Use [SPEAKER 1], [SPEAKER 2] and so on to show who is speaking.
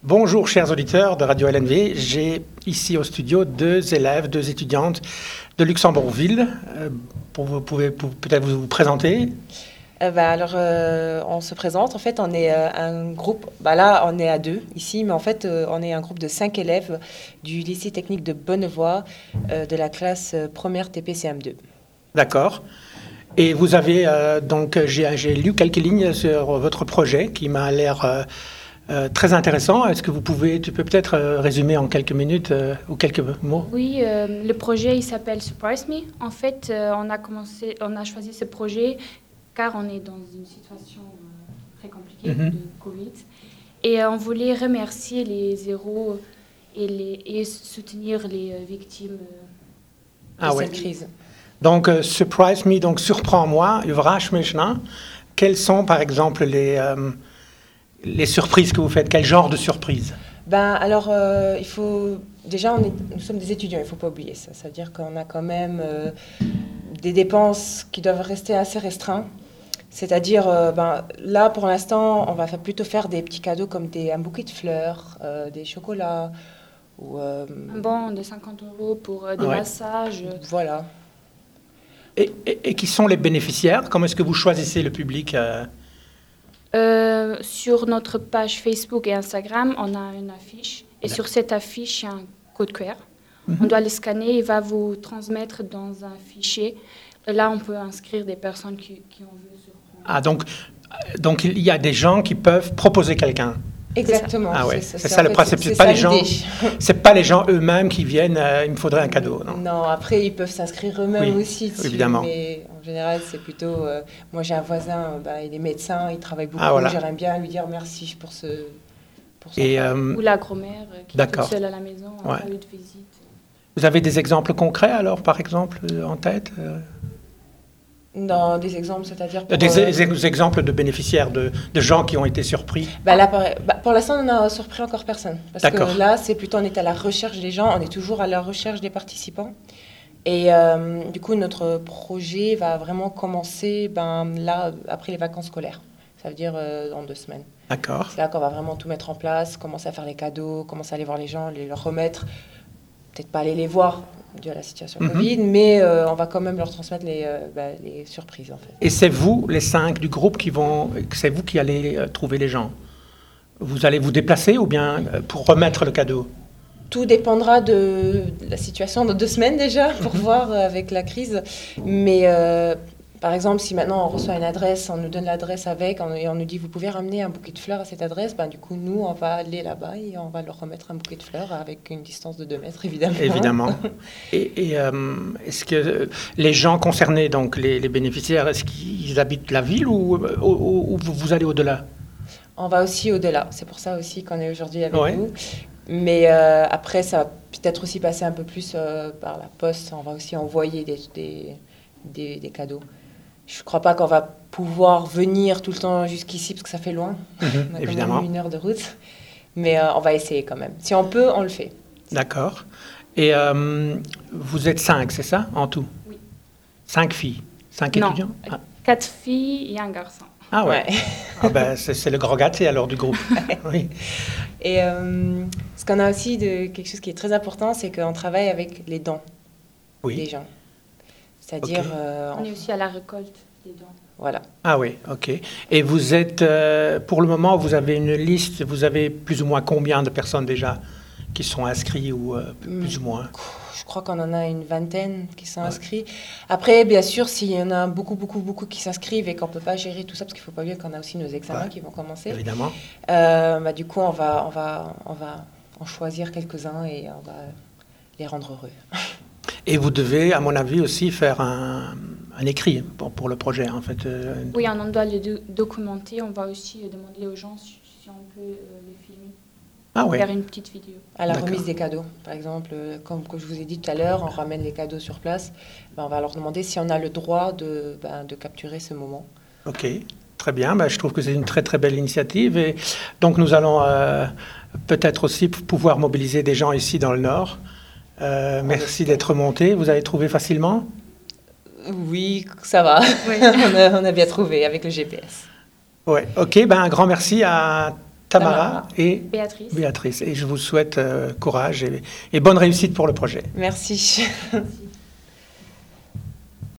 [SPEAKER 1] Bonjour chers auditeurs de Radio LNV, j'ai ici au studio deux étudiantes de Luxembourgville. Vous pouvez peut-être vous présenter.
[SPEAKER 2] On se présente. En fait, on est un groupe. Là, on est à 2 ici, mais en fait, on est un groupe de 5 élèves du lycée technique de Bonnevoie, de la classe première TPCM2.
[SPEAKER 1] D'accord. Et vous avez j'ai lu quelques lignes sur votre projet qui m'a l'air très intéressant. Est-ce que tu peux peut-être résumer en quelques minutes ou quelques mots?
[SPEAKER 3] Oui, le projet il s'appelle Surprise Me. En fait, on a choisi ce projet car on est dans une situation très compliquée de Covid. Et on voulait remercier les héros et soutenir les victimes de cette crise.
[SPEAKER 1] Donc, Surprise Me, donc surprends-moi, Überrasch mich, non? Quelles sont, par exemple, les surprises que vous faites? Quel genre de surprise?
[SPEAKER 2] Il faut... Déjà, nous sommes des étudiants, il ne faut pas oublier ça. Ça veut dire qu'on a quand même des dépenses qui doivent rester assez restreintes. C'est-à-dire, là, pour l'instant, on va plutôt faire des petits cadeaux comme un bouquet de fleurs, des chocolats. Ou,
[SPEAKER 3] un bon de 50 € pour des massages.
[SPEAKER 2] Voilà.
[SPEAKER 1] Et qui sont les bénéficiaires? Comment est-ce que vous choisissez le public?
[SPEAKER 3] Sur notre page Facebook et Instagram, on a une affiche. Et sur cette affiche, il y a un code QR. On doit le scanner, il va vous transmettre dans un fichier. Et là, on peut inscrire des personnes qui ont vu surprendre.
[SPEAKER 1] Donc il y a des gens qui peuvent proposer quelqu'un.
[SPEAKER 2] Exactement.
[SPEAKER 1] C'est ça le principe. C'est pas les gens eux-mêmes qui viennent. Il me faudrait un cadeau.
[SPEAKER 2] Non. Après ils peuvent s'inscrire eux-mêmes aussi.
[SPEAKER 1] Évidemment.
[SPEAKER 2] Mais en général c'est plutôt. Moi j'ai un voisin, il est médecin, il travaille beaucoup. J'aimerais bien lui dire merci pour ce.
[SPEAKER 3] Ou la grand-mère qui est toute seule à la maison, n'a pas eu de visite.
[SPEAKER 1] Vous avez des exemples concrets alors, par exemple, en tête?
[SPEAKER 2] Non, des exemples, c'est-à-dire...
[SPEAKER 1] Des exemples de bénéficiaires, de gens qui ont été surpris?
[SPEAKER 2] Pour l'instant, on n'a surpris encore personne. Parce que là, c'est plutôt, on est à la recherche des gens, on est toujours à la recherche des participants. Et du coup, notre projet va vraiment commencer là, après les vacances scolaires. Ça veut dire dans 2 semaines.
[SPEAKER 1] D'accord.
[SPEAKER 2] C'est là qu'on va vraiment tout mettre en place, commencer à faire les cadeaux, commencer à aller voir les gens, leur remettre... Peut-être pas aller les voir dû à la situation Covid, mais on va quand même leur transmettre les surprises en fait.
[SPEAKER 1] Et c'est vous, les 5 du groupe, c'est vous qui allez trouver les gens? Vous allez vous déplacer ou bien pour remettre le cadeau?
[SPEAKER 2] Tout dépendra de la situation dans 2 semaines déjà, pour voir avec la crise. Mais par exemple, si maintenant on reçoit une adresse, on nous donne l'adresse et on nous dit vous pouvez ramener un bouquet de fleurs à cette adresse, du coup nous on va aller là-bas et on va leur remettre un bouquet de fleurs avec une distance de 2 mètres évidemment.
[SPEAKER 1] Évidemment. Et est-ce que les gens concernés, donc les bénéficiaires, est-ce qu'ils habitent la ville ou vous allez au-delà?
[SPEAKER 2] On va aussi au-delà, c'est pour ça aussi qu'on est aujourd'hui avec vous. Mais après ça va peut-être aussi passer un peu plus par la poste, on va aussi envoyer des cadeaux. Je ne crois pas qu'on va pouvoir venir tout le temps jusqu'ici parce que ça fait loin. On a
[SPEAKER 1] évidemment.
[SPEAKER 2] Quand même 1 heure de route. Mais on va essayer quand même. Si on peut, on le fait.
[SPEAKER 1] D'accord. Et vous êtes 5, c'est ça, en tout? Oui. 5 filles? 5 étudiants?
[SPEAKER 3] 4 filles et un garçon.
[SPEAKER 1] Ah ouais. C'est le grand gâté alors du groupe. Oui.
[SPEAKER 2] Et ce qu'on a aussi quelque chose qui est très important, c'est qu'on travaille avec les dons des gens. C'est-à-dire...
[SPEAKER 3] on est aussi à la récolte des dons.
[SPEAKER 2] Voilà.
[SPEAKER 1] Ah oui, ok. Et vous êtes, pour le moment, vous avez une liste, vous avez plus ou moins combien de personnes déjà qui sont inscrites ou plus ou moins?
[SPEAKER 2] Je crois qu'on en a une 20aine qui sont inscrits. Après, bien sûr, s'il y en a beaucoup qui s'inscrivent et qu'on ne peut pas gérer tout ça, parce qu'il ne faut pas oublier qu'on a aussi nos examens qui vont commencer.
[SPEAKER 1] Évidemment.
[SPEAKER 2] Du coup, on va en choisir quelques-uns et on va les rendre heureux.
[SPEAKER 1] Et vous devez, à mon avis, aussi faire un écrit pour le projet, en fait.
[SPEAKER 3] Oui, on doit le documenter. On va aussi demander aux gens si on peut les filmer. Faire une petite vidéo.
[SPEAKER 2] À la remise des cadeaux, par exemple, comme je vous ai dit tout à l'heure, on ramène les cadeaux sur place. On va leur demander si on a le droit de capturer ce moment.
[SPEAKER 1] Ok, très bien. Je trouve que c'est une très très belle initiative. Et donc nous allons peut-être aussi pouvoir mobiliser des gens ici dans le Nord. Merci d'être monté. Vous avez trouvé facilement?
[SPEAKER 2] Oui, ça va. Oui. on a bien trouvé avec le GPS.
[SPEAKER 1] Ouais. Ok. Un grand merci à Tamara et
[SPEAKER 3] Béatrice.
[SPEAKER 1] Et je vous souhaite courage et bonne réussite pour le projet.
[SPEAKER 2] Merci.
[SPEAKER 3] Merci.